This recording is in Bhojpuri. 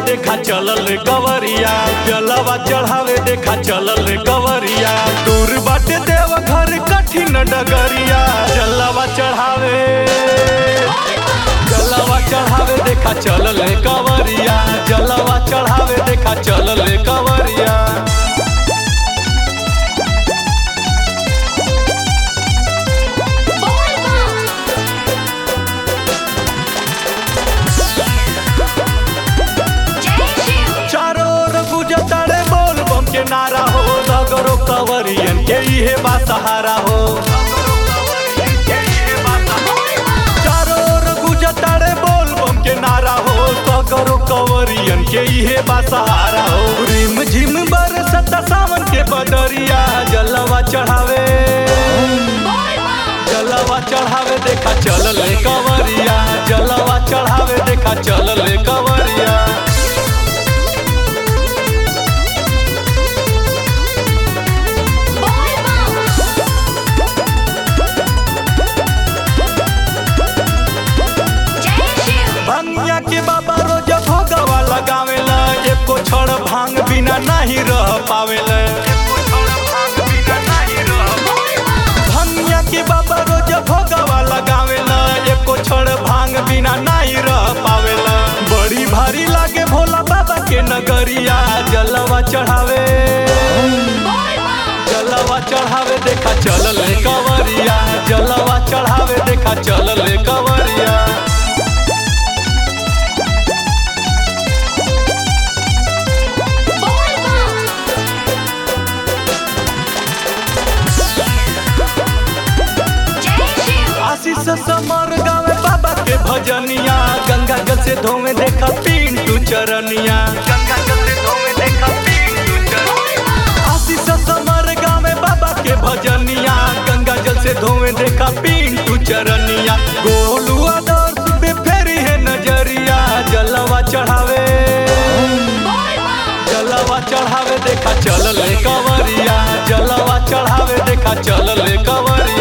देखा चलल कवरिया, जलवा चढ़ावे देखा चलल कवरिया। दूर बाटे देव घर कठिन डगरिया, जलवा चढ़ावे देखा चलल कवरिया, जलवा चढ़ावे देखा चलल कवरिया। नारा हो लगरो कवरियन के इहे बा सहारा हो। चारों ओर गुजतारे बोल बम के नारा हो, लगरो कवरियन के इहे बा सहारा हो। रिम झिम बरसत सावन के बदरिया, जलवा चढ़ावे देखा चलल कवरिया, जलवा चढ़ावे देखा चलल कवरिया। भंगिया के बाबा रोज भोगवा लगावेला, एको छड़ भांग बिना नहीं रह पावेला। भंगिया के बाबा रोज भोगवा लगावेला, एको छड़ भांग बिना नहीं रह पावेला। बड़ी भारी लागे भोला बाबा के नगरिया, जलवा चढ़ावे देखा चलल कवरिया, जलवा चढ़ावे देखा चलल कवरिया। आशीष समर गावे बाबा के भजनिया, गंगा जल से धोवे देखा पिंटू चरनिया, गंगा जल से धोवे देखा पिंटू चरनिया। आशीष समर गावे बाबा के भजनिया, गंगा जल से धोवे देखा पिंटू चरनिया। गोलू आदर्श पे फेरी है नजरिया, जलवा चढ़ावे देखा चलल कवरिया, जलवा चढ़ावे देखा चलल कवरिया।